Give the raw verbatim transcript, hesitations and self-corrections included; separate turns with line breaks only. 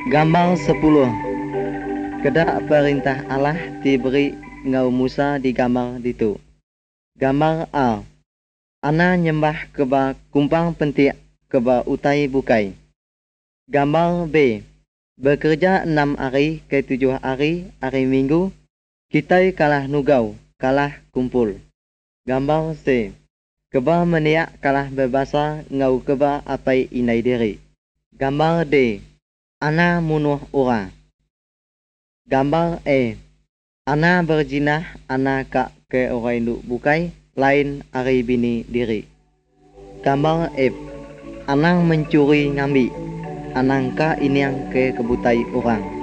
Gambar sepuluh. Kedak perintah Allah diberi ngau Musa di gambar itu. Gambar A. Ana nyembah keba kumpang pentik keba utai bukai. Gambar B. Bekerja enam hari ke tujuh hari, hari Minggu, kita kalah nugau, kalah kumpul. Gambar C. Keba meniak kalah berbahasa ngau keba apai inai diri. Gambar D. Ana munuh orang. Gambar E. Ana berjinah, ana kak ke orang induk bukai, lain hari bini diri. Gambar F. Anang mencuri ngambil, anang ka iniang ke kebutai orang.